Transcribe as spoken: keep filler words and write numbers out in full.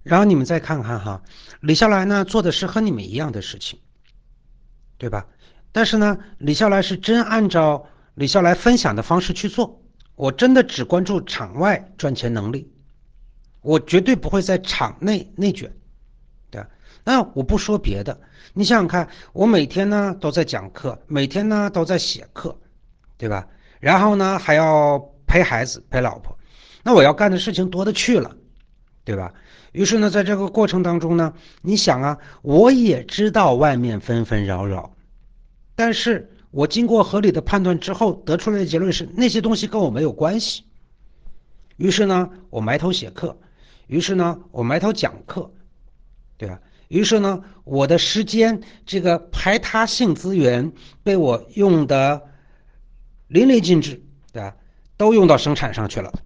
然后你们再看看哈，李笑来呢做的是和你们一样的事情，对吧？但是呢，李笑来是真按照李笑来分享的方式去做，我真的只关注场外赚钱能力，我绝对不会在场内内卷，对吧？那我不说别的，你想想看，我每天呢都在讲课，每天呢都在写课，对吧？然后呢还要陪孩子陪老婆，那我要干的事情多的去了，对吧？于是呢，在这个过程当中呢，你想啊，我也知道外面纷纷扰扰，但是我经过合理的判断之后得出来的结论是，那些东西跟我没有关系。于是呢，我埋头写课，于是呢，我埋头讲课，对吧？于是呢，我的时间这个排他性资源被我用的淋漓尽致，对吧？都用到生产上去了。